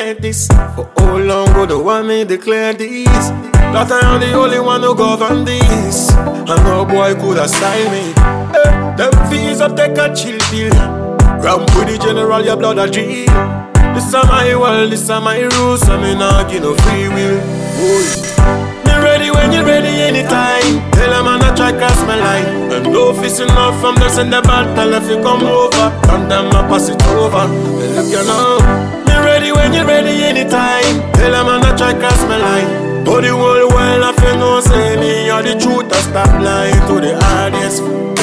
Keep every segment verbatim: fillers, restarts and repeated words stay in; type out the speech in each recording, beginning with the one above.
like this? For how long go the one me declare this? That I am the only one who govern this. And no boy coulda style me. Hey, them fees up take a chill pill. Ramp with the general, your blood a drill. This are my world, this are my rules, so me nah give no free will. Boy. Me ready when you ready anytime. Tell a man I try cross my line. And no fish enough from them send the battle if you come over. And them I pass it over. Hey, look you now. Me ready when you ready anytime. Tell a man I try cross my line. But the whole world if you know say me or the truth I stop lying to the audience.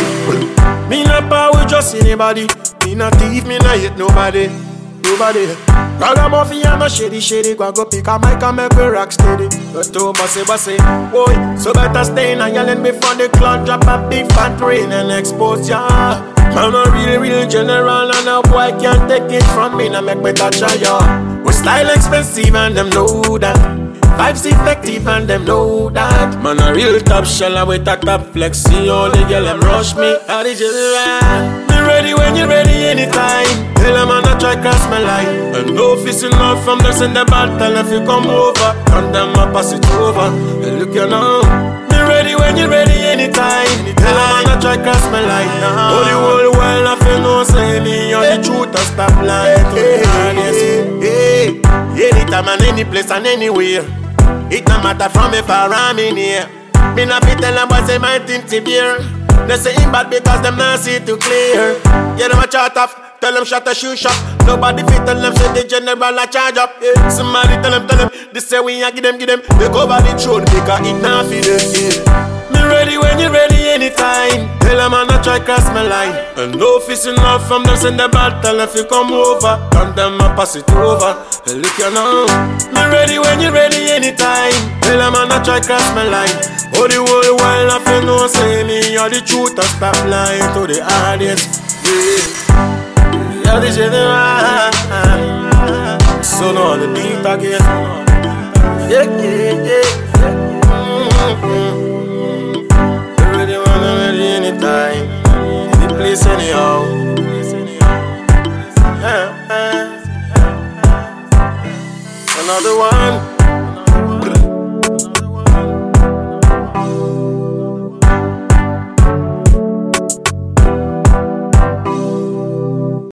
Me not power with just anybody. Me not thief, me not hit nobody. Nobody. Ragamuffin and no shady shady. Go go pick a mic and make me rock steady. But to bossy bossy. Boy, so better stay in and yelling before the clock drop a big fat rain and expose ya. Man a real real general and a boy can't take it from me. Now make me touch ya. We style expensive and them know that. Vibes effective and them know that. Man a real top shell with a top flexi. All the girl them rush me. How the general. Me ready when you ready anytime. Tell a man I try cross my line. And no fish enough from them send the battle if you come over. And them I pass it over. Hey, look you now. Me ready when you ready anytime. Tell a man I try cross my line. Oh, the whole world if you know say me. Or the truth I stop lying to the audience. Hey, anytime and any place and anywhere. It no matter from if I ram in here. Me not fit tell them boys say my thing to beer. They say him bad because them not see too clear. Yeah, them a chat off, tell them shut a shoe shop. Nobody fit tell them say the general a charge up. Yeah. Somebody tell them, tell them, they say we a give them, give them. They go by the throne because it not fit them. Yeah. Me ready when you ready anytime. Tell them I not try cross my line. And no fish enough from them send the battle if you come over. And them I pass it over. Hey, look you now. Me ready when you ready anytime. Tell them I not try cross my line. Oh, the whole world if you know say me or the truth I stop lying to the audience. Yeah, yeah, the general. So now the beat again. Yeah, yeah, yeah. Mm-hmm. Ready when I'm ready anytime. Any place anyhow. Uh, uh. Another one.